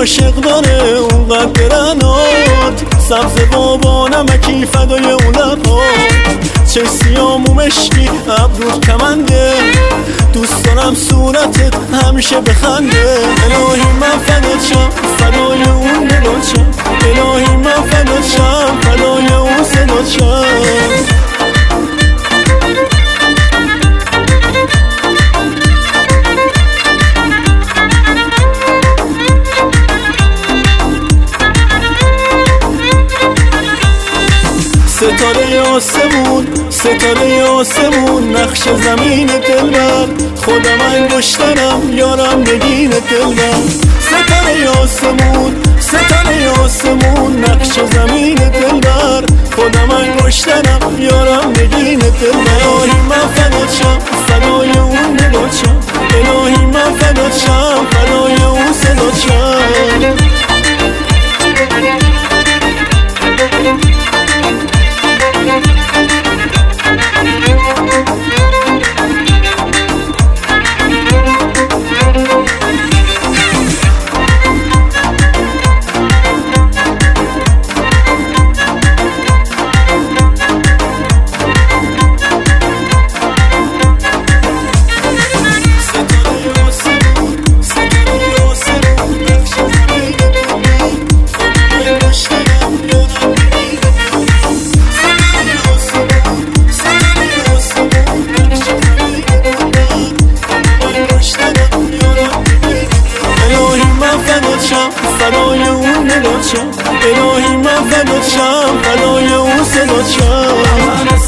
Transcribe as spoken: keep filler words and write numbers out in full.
عاشق داره اونقدر درنات، سبز بابا نمکی فدای اون لبات، چه سیام و مشکی ابرود کمنده، دوست دارم صورتت همیشه بخنده. الهی من فدات شم فدای اون دلات شم، الهی من فدات شم فدای اون صدات شم. ستاره آسمون ستاره آسمون نقش زمین دلبر، خودم انگشترم یارم نگین دلبر. ستاره آسمون ستاره آسمون نقش زمین دلبر، خودم انگشترم یارم نگین دلبر. الهی من فدات شم فدای اون دلات شم، الهی من فدات شم فدای اون صدات شم. فدای اون دلات شم، الهی من فدات شم فدای اون صدات شم.